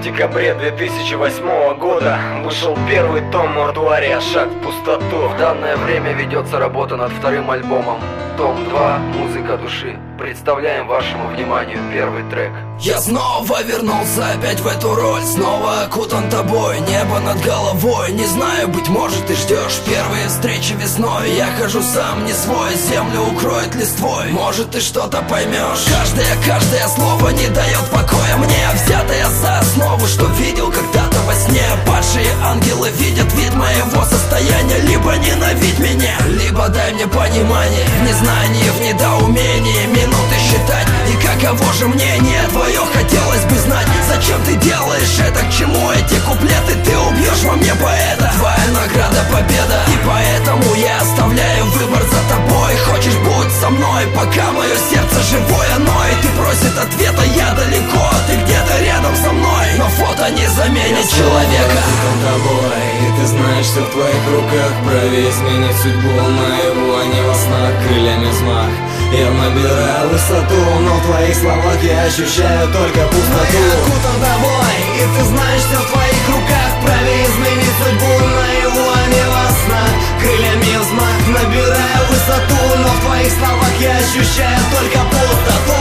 декабре 2008 года вышел первый том «Мортуария. Шаг в пустоту». В данное время ведется работа над вторым альбомом. Том 2. Музыка души. Представляем вашему вниманию первый трек. Я снова вернулся опять в эту роль, снова окутан тобой, небо над головой. Не знаю, быть может ты ждешь первые встречи весной. Я хожу сам не свой, землю укроет листвой. Может ты что-то поймешь. Каждое слово не дает покоя мне, взятое за основу, что видел когда-то во сне. Падшие ангелы видят вид моего состояния. Либо ненавидь меня, либо дай мне понимание. В незнании, в недоумении минуты считать. И каково же мнение твое, хотелось бы знать. Зачем ты делаешь это, к чему эти куплеты? Ты убьешь во мне поэта, твоя награда победа. И поэтому я оставляю выбор за тобой. Хочешь, будь со мной, пока мое сердце живое ноет и просит ответа. Я далеко, ты где-то рядом со мной, но фото не заменит человека. Я тобой, и ты знаешь, что в твоих руках. Прави изменить судьбу наяву, а не во снах. Крыльями взмах, я набираю высоту, но в твоих словах я ощущаю только пустоту. Я окутан тобой, и ты знаешь, что в твоих руках. Прави изменить судьбу наяву, а не во снах. Крыльями взмах, набираю высоту, но в твоих словах я ощущаю только пустоту.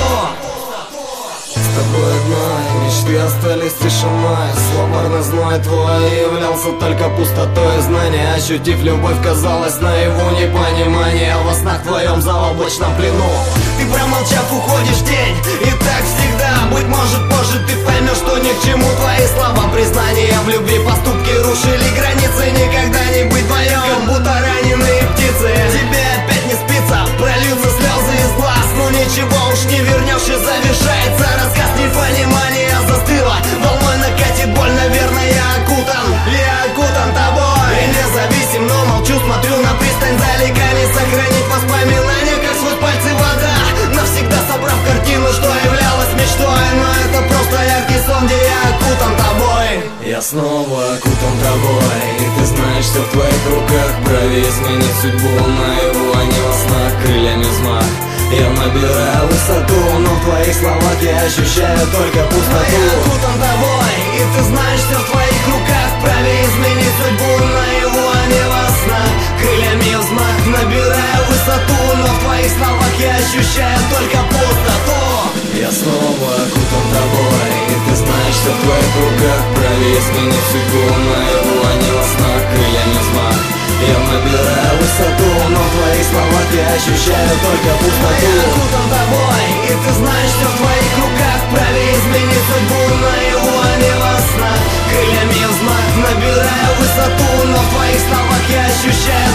С тобой одной мечты остались тишиной. Словарно зной твой являлся только пустотой. Знания, ощутив любовь, казалось наяву непонимание. Во снах твоем заоблачном плену Ты, промолчав, уходишь в тень. И так всегда, быть может позже ты поймешь, что ни к чему твои слова. Признания в любви, поступки рушили границы. Никогда не быть вдвоем, как будто раненые птицы. Тебе опять не спится, прольются слезы из глаз. Но ничего уж не вернешь, и завершается рассказ. Непонимание застыло, волной накатит боль. Наверное, я окутан тобой. И независим, но молчу, смотрю на пристань далека. Не сохранить воспоминания, как сквозь пальцы вода. Навсегда собрав картину, что являлась мечтой. Но это просто яркий сон, где я окутан тобой. Я снова окутан тобой, и ты знаешь, что в твоих руках. Прави изменить судьбу наяву, а не во снах. Крыльями взмах, я набираю высоту, но в твоих словах я ощущаю только пустоту. Я окутан тобой, и ты знаешь, что в твоих руках. Прави изменить судьбу наяву, а не во снах. Крыльями взмах, набираю высоту, но в твоих словах я ощущаю только пустоту. Я снова окутан тобой, и ты знаешь, что в твоих руках. Прави изменить судьбу наяву, а не во снах. Крыльями взмах, я набираю высоту, но в твоих словах я ощущаю только пустоту. Я окутан тобой, и ты знаешь, что в твоих руках. Прави изменить судьбу наяву, а не во снах. Крыльями взмах, набираю высоту, но в твоих словах я ощущаю